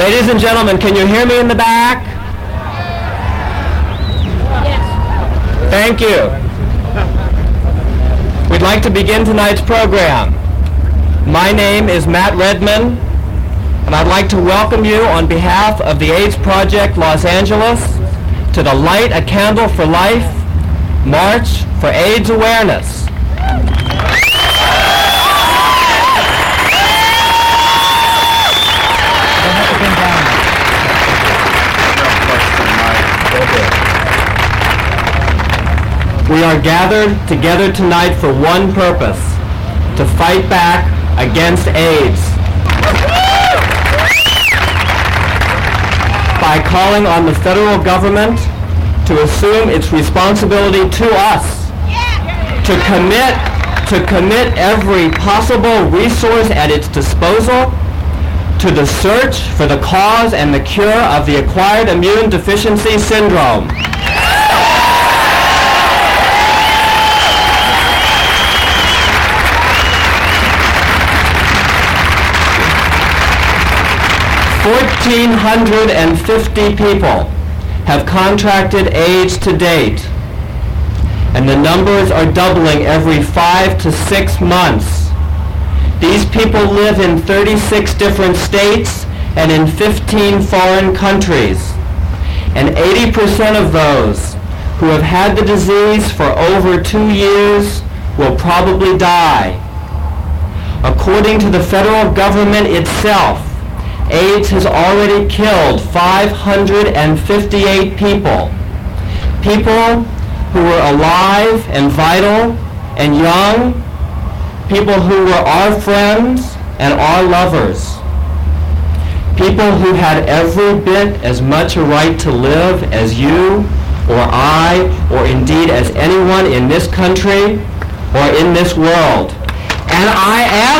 Ladies and gentlemen, can you hear me in the back? Yes. Thank you. We'd like to begin tonight's program. My name is Matt Redman, and I'd like to welcome you on behalf of the AIDS Project Los Angeles to the Light a Candle for Life March for AIDS Awareness. We are gathered together tonight for one purpose: to fight back against AIDS. By calling on the federal government to assume its responsibility to us, to commit every possible resource at its disposal to the search for the cause and the cure of the acquired immune deficiency syndrome. $1,450 people have contracted AIDS to date, and the numbers are doubling every 5 to 6 months. These people live in 36 different states and in 15 foreign countries, and 80% of those who have had the disease for over 2 years will probably die. According to the federal government itself, AIDS has already killed 558 people. People who were alive and vital and young. People who were our friends and our lovers. People who had every bit as much a right to live as you or I, or indeed as anyone in this country or in this world. And I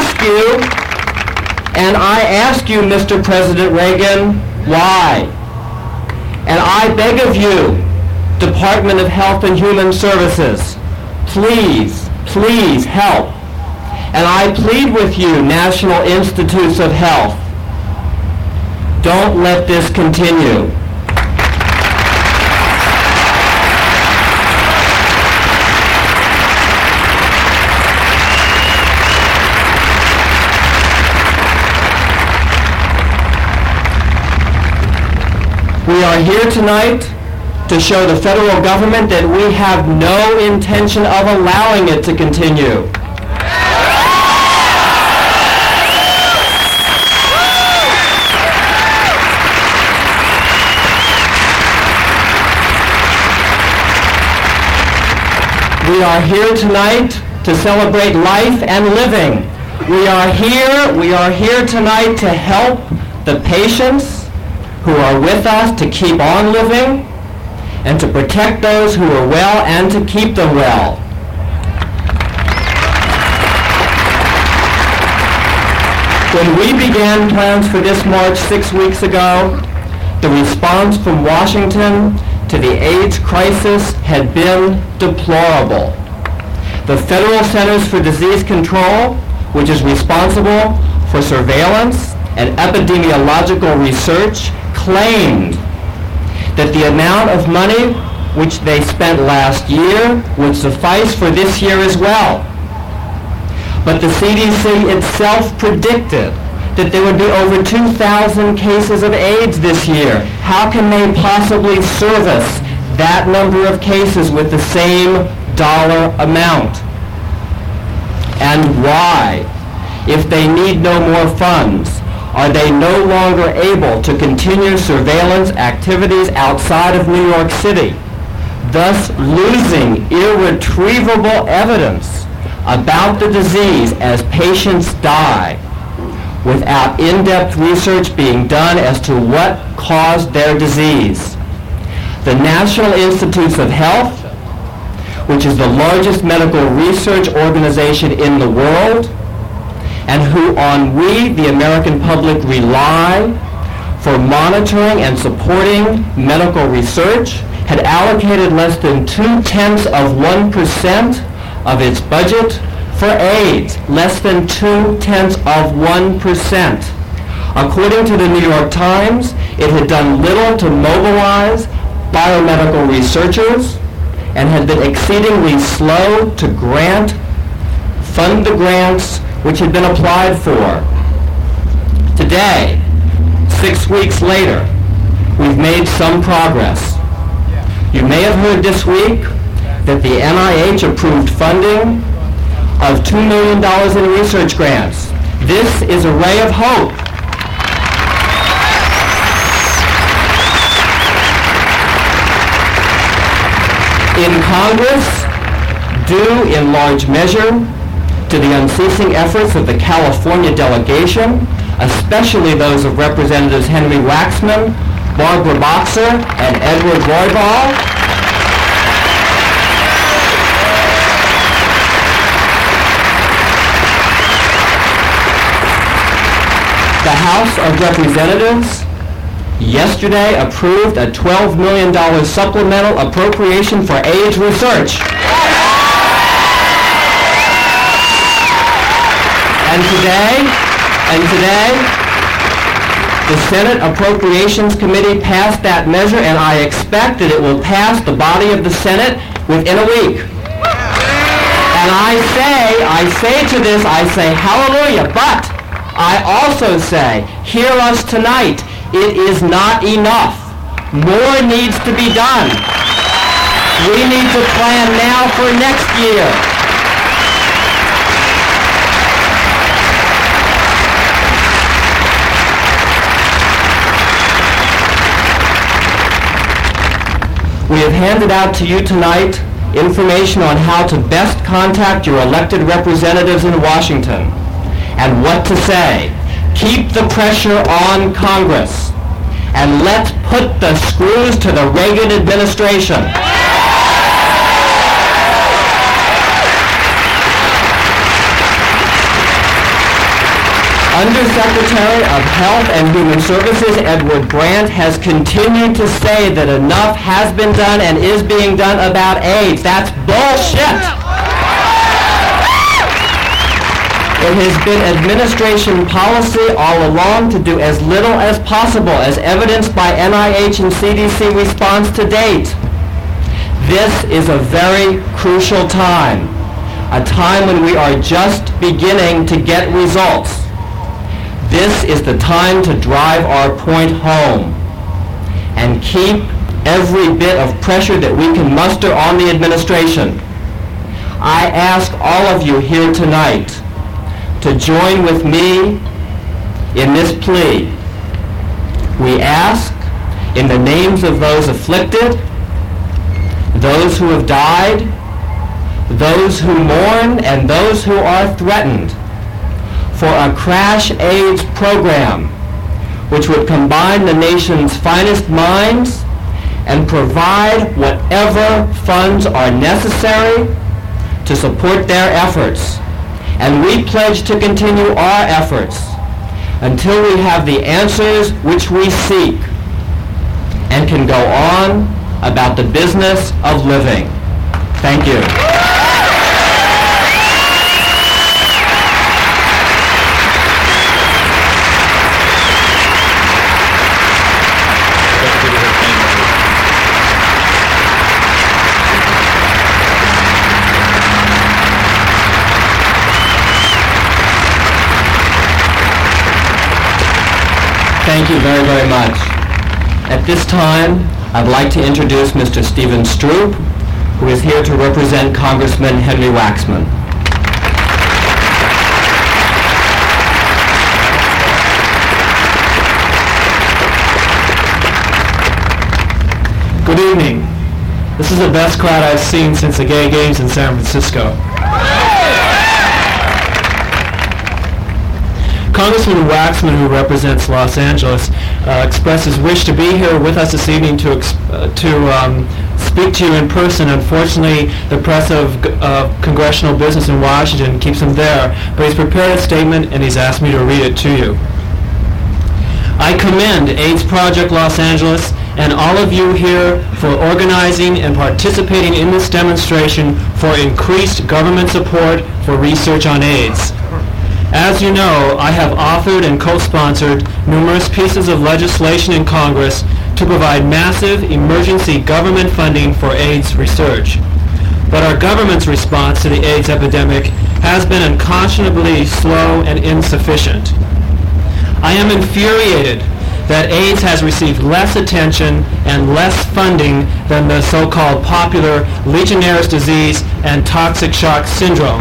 ask you, Mr. President Reagan, why? And I beg of you, Department of Health and Human Services, please, please help. And I plead with you, National Institutes of Health, don't let this continue. We are here tonight to show the federal government that we have no intention of allowing it to continue. We are here tonight to celebrate life and living. We are here tonight to help the patients who are with us to keep on living, and to protect those who are well and to keep them well. When we began plans for this march 6 weeks ago, the response from Washington to the AIDS crisis had been deplorable. The Federal Centers for Disease Control, which is responsible for surveillance and epidemiological research, claimed that the amount of money which they spent last year would suffice for this year as well. But the CDC itself predicted that there would be over 2,000 cases of AIDS this year. How can they possibly service that number of cases with the same dollar amount? And why, if they need no more funds, are they no longer able to continue surveillance activities outside of New York City, thus losing irretrievable evidence about the disease as patients die, without in-depth research being done as to what caused their disease? The National Institutes of Health, which is the largest medical research organization in the world, and who on we, the American public, rely for monitoring and supporting medical research, had allocated less than 0.2% of its budget for AIDS. Less than 0.2%. According to the New York Times, it had done little to mobilize biomedical researchers and had been exceedingly slow to fund the grants which had been applied for. Today, 6 weeks later, we've made some progress. You may have heard this week that the NIH approved funding of $2 million in research grants. This is a ray of hope. In Congress, due in large measure to the unceasing efforts of the California delegation, especially those of Representatives Henry Waxman, Barbara Boxer, and Edward Roybal, the House of Representatives yesterday approved a $12 million supplemental appropriation for AIDS research. And today, the Senate Appropriations Committee passed that measure, and I expect that it will pass the body of the Senate within a week. And I say hallelujah, but I also say, hear us tonight. It is not enough. More needs to be done. We need to plan now for next year. We have handed out to you tonight information on how to best contact your elected representatives in Washington and what to say. Keep the pressure on Congress, and let's put the screws to the Reagan administration. Undersecretary of Health and Human Services Edward Brandt has continued to say that enough has been done and is being done about AIDS. That's bullshit. It has been administration policy all along to do as little as possible, as evidenced by NIH and CDC response to date. This is a very crucial time, a time when we are just beginning to get results. This is the time to drive our point home and keep every bit of pressure that we can muster on the administration. I ask all of you here tonight to join with me in this plea. We ask in the names of those afflicted, those who have died, those who mourn, and those who are threatened, for a crash AIDS program which would combine the nation's finest minds and provide whatever funds are necessary to support their efforts. And we pledge to continue our efforts until we have the answers which we seek and can go on about the business of living. Thank you. Thank you very, very much. At this time, I'd like to introduce Mr. Stephen Stroop, who is here to represent Congressman Henry Waxman. Good evening. This is the best crowd I've seen since the Gay Games in San Francisco. Congressman Waxman, who represents Los Angeles, expressed his wish to be here with us this evening to speak to you in person. Unfortunately, the press of congressional business in Washington keeps him there, but he's prepared a statement and he's asked me to read it to you. I commend AIDS Project Los Angeles and all of you here for organizing and participating in this demonstration for increased government support for research on AIDS. As you know, I have authored and co-sponsored numerous pieces of legislation in Congress to provide massive emergency government funding for AIDS research. But our government's response to the AIDS epidemic has been unconscionably slow and insufficient. I am infuriated that AIDS has received less attention and less funding than the so-called popular Legionnaire's disease and toxic shock syndrome.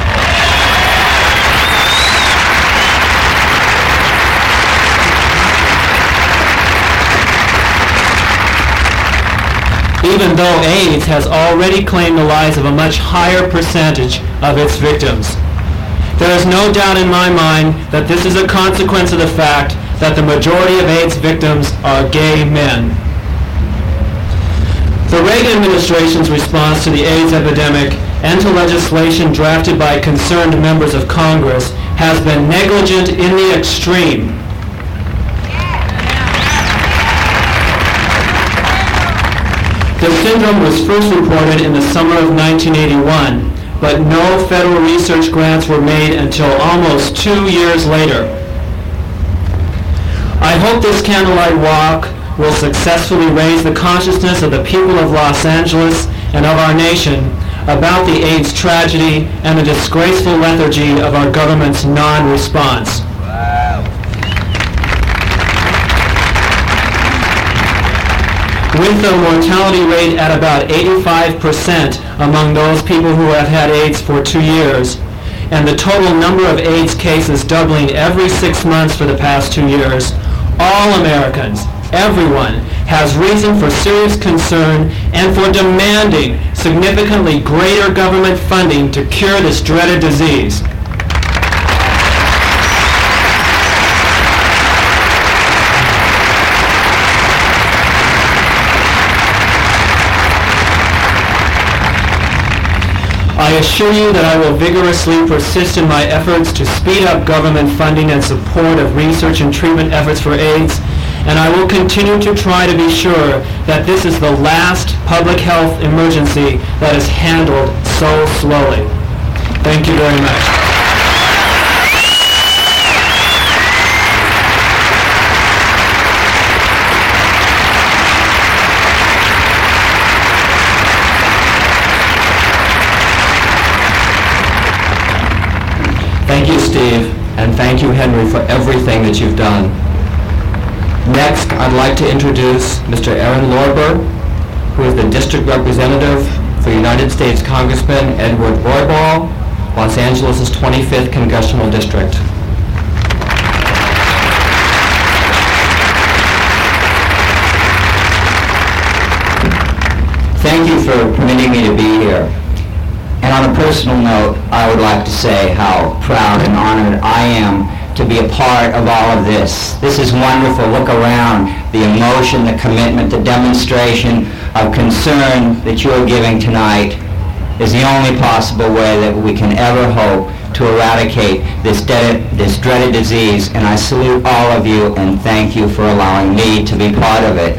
Even though AIDS has already claimed the lives of a much higher percentage of its victims. There is no doubt in my mind that this is a consequence of the fact that the majority of AIDS victims are gay men. The Reagan administration's response to the AIDS epidemic and to legislation drafted by concerned members of Congress has been negligent in the extreme. The syndrome was first reported in the summer of 1981, but no federal research grants were made until almost 2 years later. I hope this candlelight walk will successfully raise the consciousness of the people of Los Angeles and of our nation about the AIDS tragedy and the disgraceful lethargy of our government's non-response. With the mortality rate at about 85% among those people who have had AIDS for 2 years, and the total number of AIDS cases doubling every 6 months for the past 2 years, all Americans, everyone, has reason for serious concern and for demanding significantly greater government funding to cure this dreaded disease. I assure you that I will vigorously persist in my efforts to speed up government funding and support of research and treatment efforts for AIDS, and I will continue to try to be sure that this is the last public health emergency that is handled so slowly. Thank you very much. Thank you, Steve, and thank you, Henry, for everything that you've done. Next, I'd like to introduce Mr. Aaron Lorber, who is the District Representative for United States Congressman Edward Roybal, Los Angeles' 25th Congressional District. Thank you for permitting me to be here. And on a personal note, I would like to say how proud and honored I am to be a part of all of this. This is wonderful. Look around. The emotion, the commitment, the demonstration of concern that you are giving tonight is the only possible way that we can ever hope to eradicate this dreaded disease. And I salute all of you and thank you for allowing me to be part of it.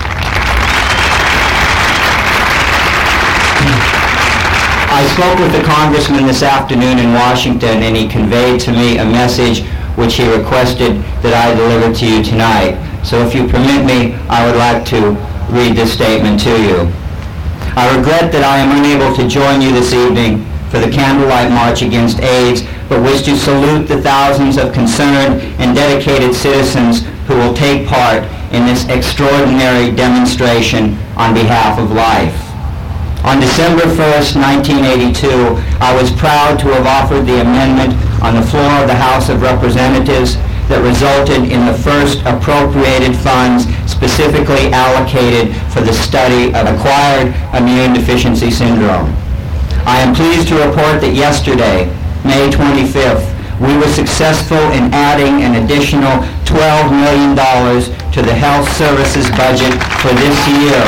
I spoke with the congressman this afternoon in Washington, and he conveyed to me a message which he requested that I deliver to you tonight. So if you permit me, I would like to read this statement to you. I regret that I am unable to join you this evening for the Candlelight March Against AIDS, but wish to salute the thousands of concerned and dedicated citizens who will take part in this extraordinary demonstration on behalf of life. On December 1st, 1982, I was proud to have offered the amendment on the floor of the House of Representatives that resulted in the first appropriated funds specifically allocated for the study of acquired immune deficiency syndrome. I am pleased to report that yesterday, May 25th, we were successful in adding an additional $12 million to the health services budget for this year.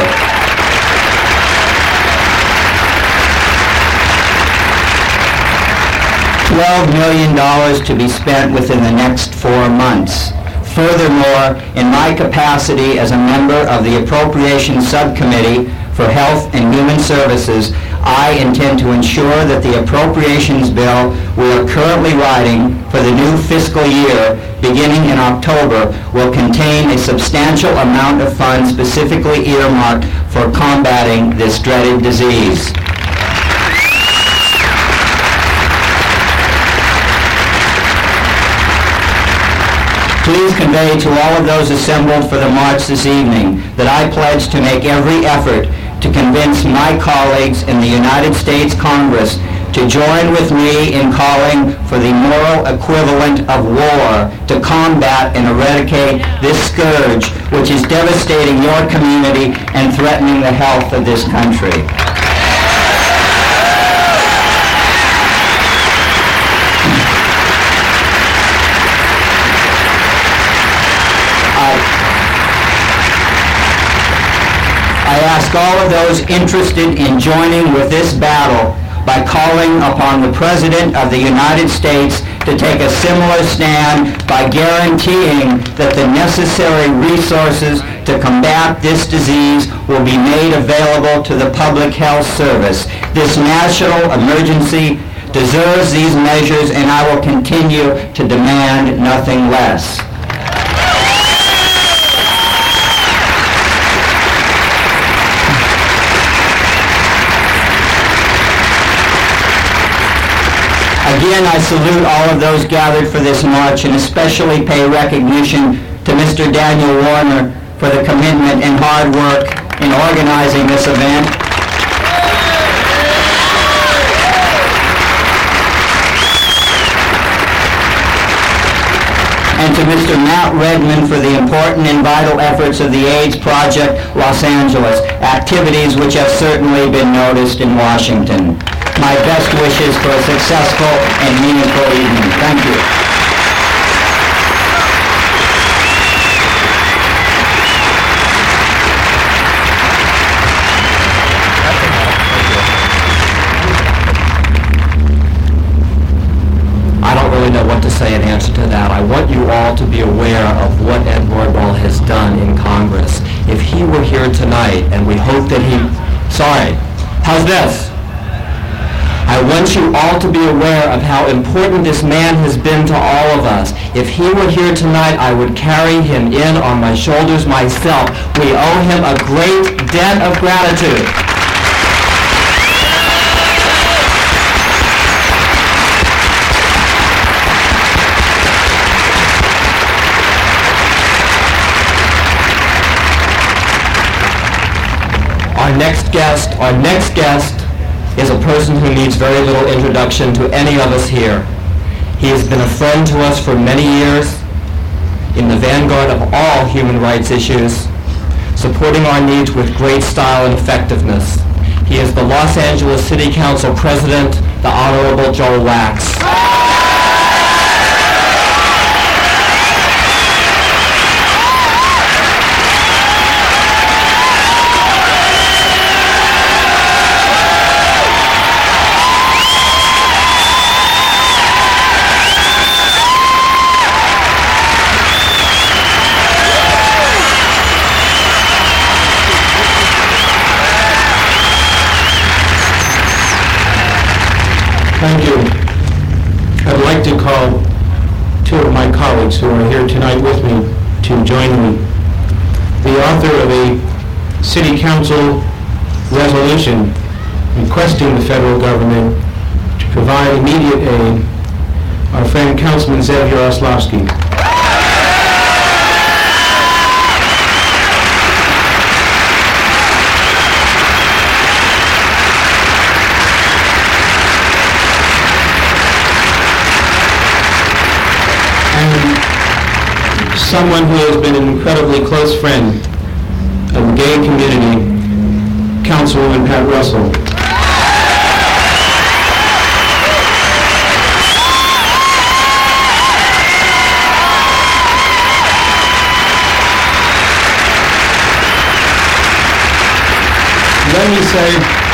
$12 million to be spent within the next 4 months. Furthermore, in my capacity as a member of the Appropriations Subcommittee for Health and Human Services, I intend to ensure that the appropriations bill we are currently writing for the new fiscal year, beginning in October, will contain a substantial amount of funds specifically earmarked for combating this dreaded disease. Please convey to all of those assembled for the march this evening that I pledge to make every effort to convince my colleagues in the United States Congress to join with me in calling for the moral equivalent of war to combat and eradicate this scourge which is devastating your community and threatening the health of this country. I ask all of those interested in joining with this battle by calling upon the President of the United States to take a similar stand by guaranteeing that the necessary resources to combat this disease will be made available to the Public Health Service. This national emergency deserves these measures, and I will continue to demand nothing less. Again, I salute all of those gathered for this march and especially pay recognition to Mr. Daniel Warner for the commitment and hard work in organizing this event. And to Mr. Matt Redman for the important and vital efforts of the AIDS Project Los Angeles, activities which have certainly been noticed in Washington. My best wishes for a successful and meaningful evening. Thank you. I don't really know what to say in answer to that. I want you all to be aware of what Ed Nordwall has done in Congress. If he were here tonight, and we hope that how's this? I want you all to be aware of how important this man has been to all of us. If he were here tonight, I would carry him in on my shoulders myself. We owe him a great debt of gratitude. Our next guest is a person who needs very little introduction to any of us here. He has been a friend to us for many years, in the vanguard of all human rights issues, supporting our needs with great style and effectiveness. He is the Los Angeles City Council President, the Honorable Joel Wax. Thank you. I'd like to call two of my colleagues who are here tonight with me to join me. The author of a City Council resolution requesting the federal government to provide immediate aid, our friend Councilman Zev Yaroslavsky. Someone who has been an incredibly close friend of the gay community, Councilwoman Pat Russell. Let me say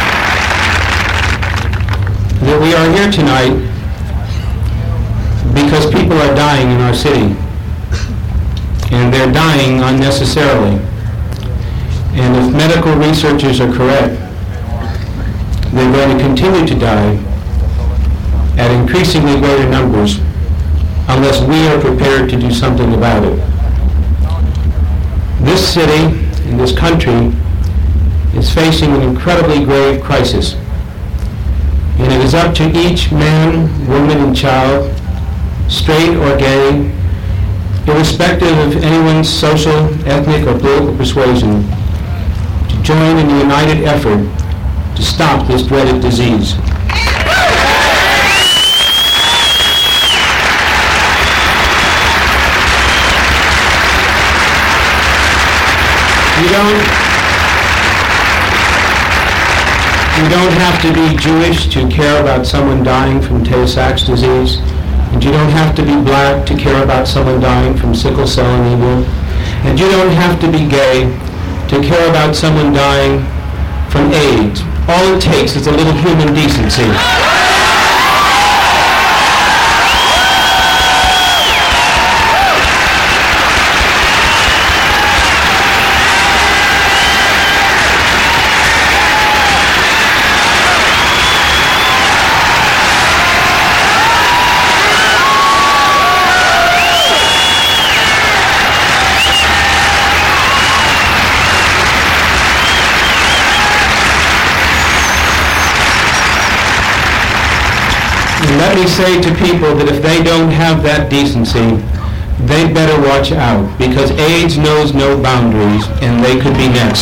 that we are here tonight because people are dying in our city. And they're dying unnecessarily. And if medical researchers are correct, They're going to continue to die at increasingly greater numbers unless we are prepared to do something about it. This city and this country is facing an incredibly grave crisis, and it is up to each man, woman, and child, straight or gay, irrespective of anyone's social, ethnic, or political persuasion, to join in the united effort to stop this dreaded disease. You don't have to be Jewish to care about someone dying from Tay-Sachs disease, and you don't have to be black to care about someone dying from sickle cell anemia, and you don't have to be gay to care about someone dying from AIDS. All it takes is a little human decency. Let me say to people that if they don't have that decency, they better watch out, because AIDS knows no boundaries, and they could be next.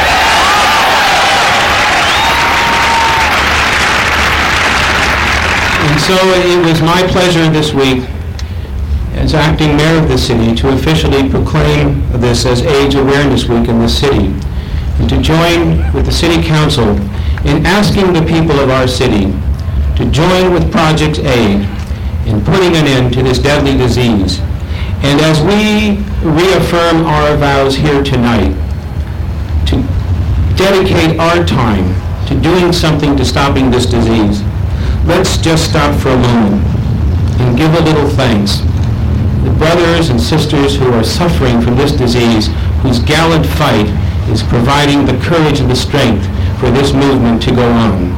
And so it was my pleasure this week, as acting mayor of the city, to officially proclaim this as AIDS Awareness Week in the city, and to join with the City Council in asking the people of our city to join with Project AID in putting an end to this deadly disease. And as we reaffirm our vows here tonight to dedicate our time to doing something to stopping this disease, let's just stop for a moment and give a little thanks. The brothers and sisters who are suffering from this disease, whose gallant fight is providing the courage and the strength for this movement to go on.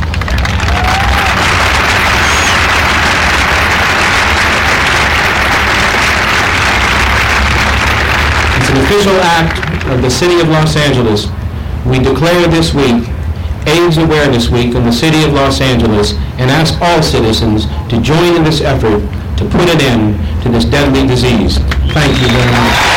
An official act of the City of Los Angeles, we declare this week AIDS Awareness Week in the City of Los Angeles and ask all citizens to join in this effort to put an end to this deadly disease. Thank you very much.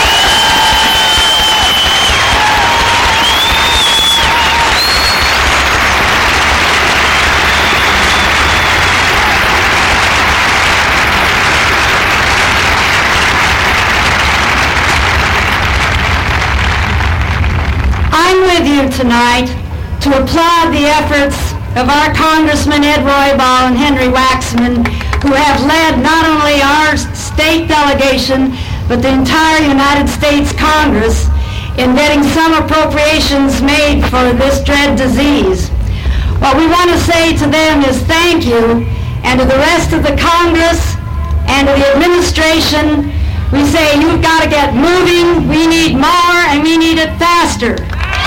With you tonight to applaud the efforts of our Congressman Ed Roybal and Henry Waxman, who have led not only our state delegation, but the entire United States Congress in getting some appropriations made for this dread disease. What we want to say to them is thank you, and to the rest of the Congress and to the administration, we say you've got to get moving, we need more, and we need it faster.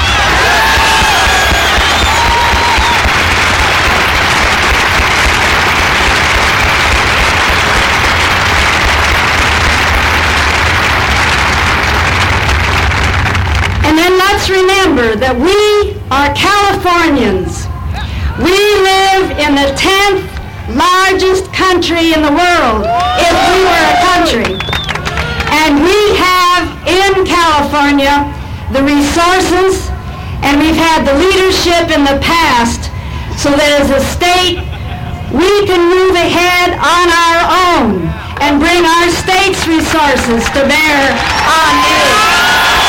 And then let's remember that we are Californians. We live in the 10th largest country in the world, if we were a country. And we have in California the resources, and we've had the leadership in the past, so that as a state we can move ahead on our own and bring our state's resources to bear on AIDS.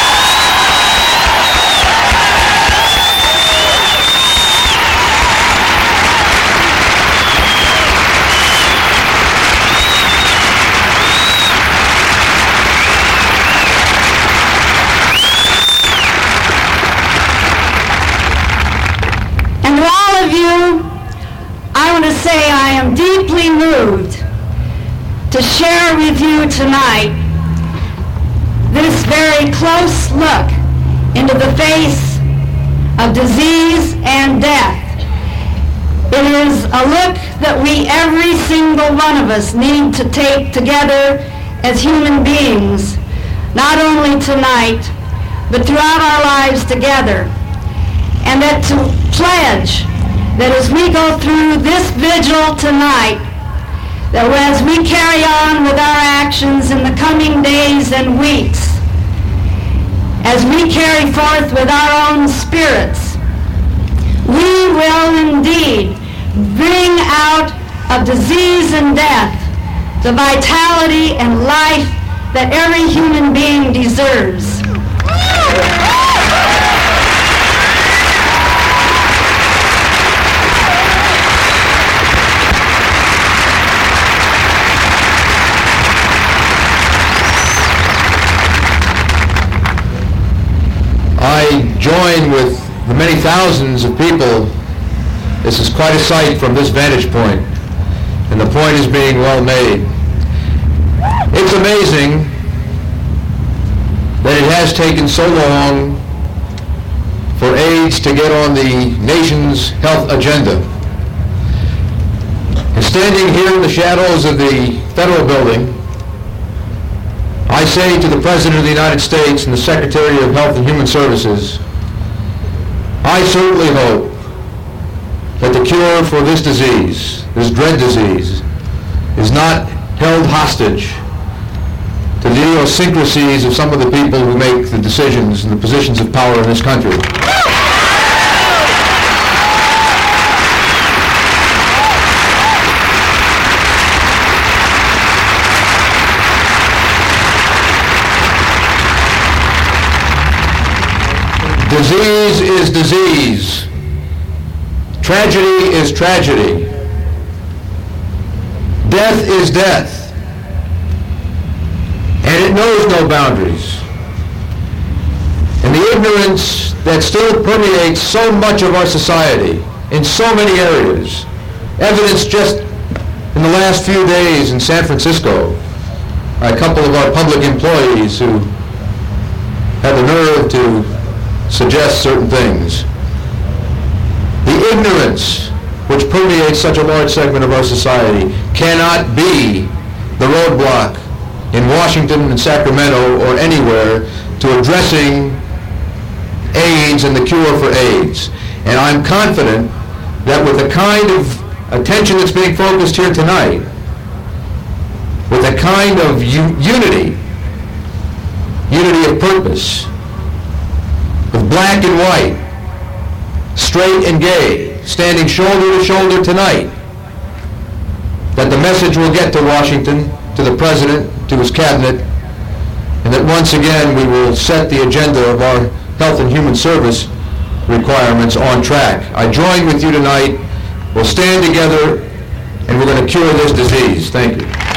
I want to say I am deeply moved to share with you tonight this very close look into the face of disease and death It is a look that we, every single one of us, need to take together as human beings, not only tonight, but throughout our lives together. And that to pledge that as we go through this vigil tonight, that as we carry on with our actions in the coming days and weeks, as we carry forth with our own spirits, we will indeed bring out of disease and death the vitality and life that every human being deserves. I join with the many thousands of people. This is quite a sight from this vantage point, and the point is being well made. It's amazing that it has taken so long for AIDS to get on the nation's health agenda. And standing here in the shadows of the federal building, I say to the President of the United States and the Secretary of Health and Human Services, I certainly hope that the cure for this disease, this dread disease, is not held hostage to the idiosyncrasies of some of the people who make the decisions and the positions of power in this country. Disease is disease. Tragedy is tragedy. Death is death. And it knows no boundaries. And the ignorance that still permeates so much of our society in so many areas, evidenced just in the last few days in San Francisco by a couple of our public employees who had the nerve to suggest certain things. The ignorance which permeates such a large segment of our society cannot be the roadblock in Washington and Sacramento or anywhere to addressing AIDS and the cure for AIDS. And I'm confident that with the kind of attention that's being focused here tonight, with the kind of unity of purpose, with black and white, straight and gay, standing shoulder to shoulder tonight, that the message will get to Washington, to the President, to his cabinet, and that once again we will set the agenda of our health and human service requirements on track. I join with you tonight. We'll stand together and we're going to cure this disease. Thank you.